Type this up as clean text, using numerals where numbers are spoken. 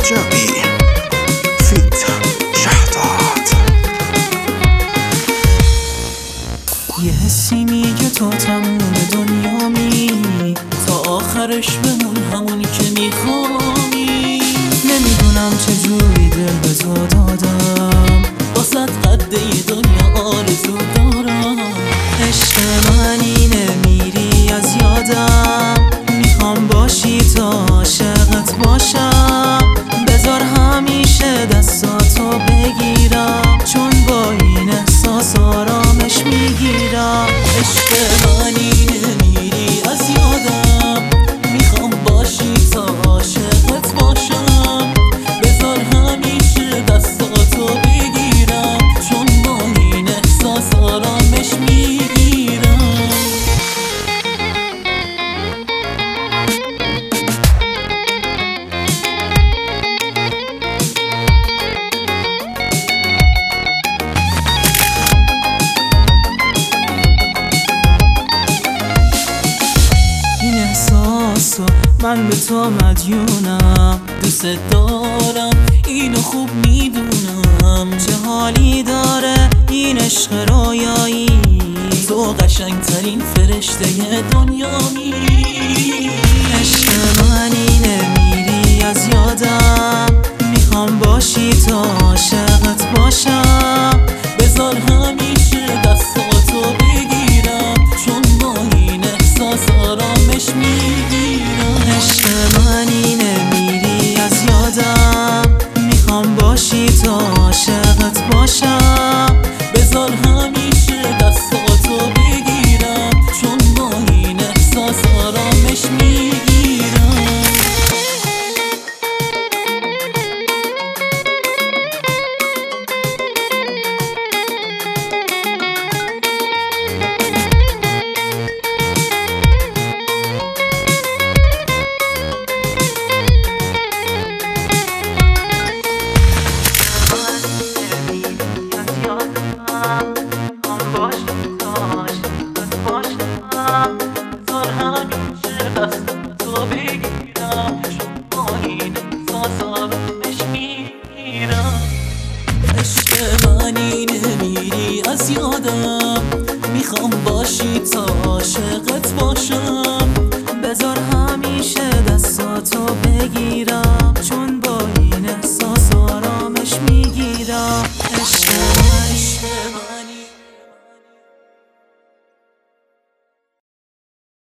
رجبی فیت شهداد. یه حسی میگه تو تموم دنیامی، تا آخرش بمون همون که میخوایی. نمیدونم چجوری دل به تو دادم، باست قده دنیا آرزو دارم. عشق منی نمیری از یادم، میخوام باشی تا عاشقت باشم. بذار همیشه دستاتو بگیرم، چون با این احساس آرامش میگیرم. عشق منی نمیری از یادم، میخوام باشی تا عاشقت باشم. بذار همیشه دستاتو بگیرم، چون با این احساس آرامش میگیرم. من به تو مدیونم، دوست دارم، اینو خوب میدونم. چه حالی داره این عشق رویایی، تو قشنگترین فرشته دنیایی. عشق منی نمیری از یادم، میخوام باشی تا عاشقت باشم. بذار همیشه دستاتو بگیرم، چون با این احساس آرامش میگیرم. عشق منی نمیری از یادم، میخوام باشی تا عاشقت باشم. بذار همیشه دستاتو بگیرم، چون با این احساس آرامش میگیرم. عشق منی نمیری از یادم، میخوام باشی تا عاشقت باشم. بذار همیشه دستاتو بگیرم، چون با این احساس آرامش میگیرم. عشق